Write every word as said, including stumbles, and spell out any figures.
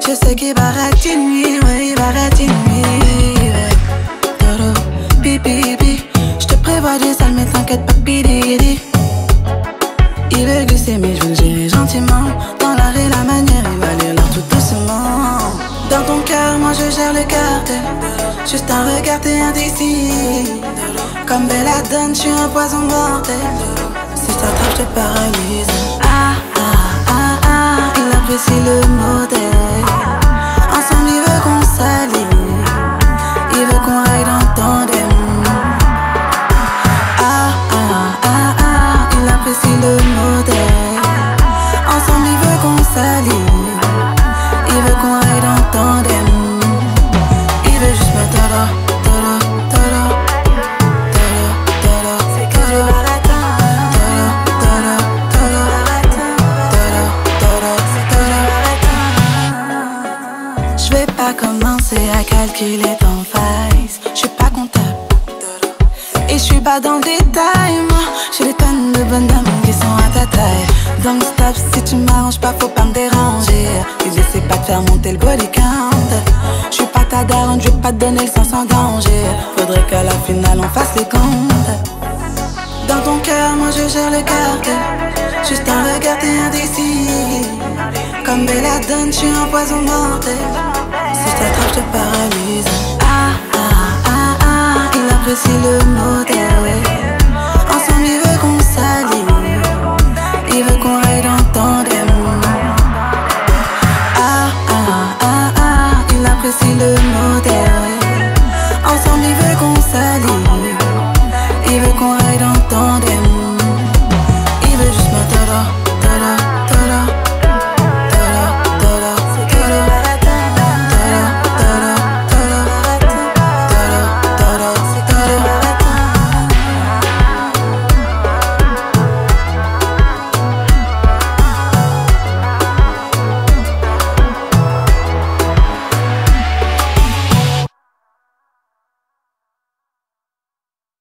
Je sais qu'il baratine, ouais, il baratine, ouais. Dodo, pipi, pipi. Je te prévois du sale, mais t'inquiète pas, pididi. Il veut glisser, mais je veux le gérer gentiment. Dans l'art et la manière, il va aller là tout doucement. Dans ton cœur, moi je gère le cartel. Juste un regard, t'es indécis. Comme Belladonna, je suis un poison mortel. Si je t'attrape, je te paralyse. Ah, ah, ah, ah, il apprécie le modèle. Ensemble, il veut qu'on s'allie. Il veut qu'on aille dans tandem. Ah, ah, ah, ah, il apprécie le modèle. Ensemble, il veut qu'on s'allie. Il veut qu'on aille dans tandem. Il veut juste me tolo, tolo, tolo, tolo, tolo. C'est que je m'arrête. Tolo, tolo, tolo, tolo, tolo, tolo. Je vais pas commencer à calculer ton face. Je suis pas comptable. Et je suis pas dans le détail, moi. J'ai des tonnes de bonnes dames qui sont à ta taille. Donc stop, si tu m'arranges pas, faut pas me déranger. Et j'essaie pas de faire monter le body count. Je suis pas ta daronne, je vais pas te donner le sens en danger. Faudrait qu'à la finale on fasse les comptes. Dans ton cœur, moi je gère le cartel. Juste un regard, t'es indécis. Comme Belladonna, je suis un poison mortel. Si je t'attrape, je te paralyse. Ah, ah, ah, ah, il apprécie le modèle. Ensemble, il veut qu'on s'allie. Il veut qu'on aille dans tandem. Ah, ah, ah, ah, il apprécie le modèle. Ensemble, il veut qu'on s'allie. Il veut qu'on aille dans tandem. Il veut juste me tolo.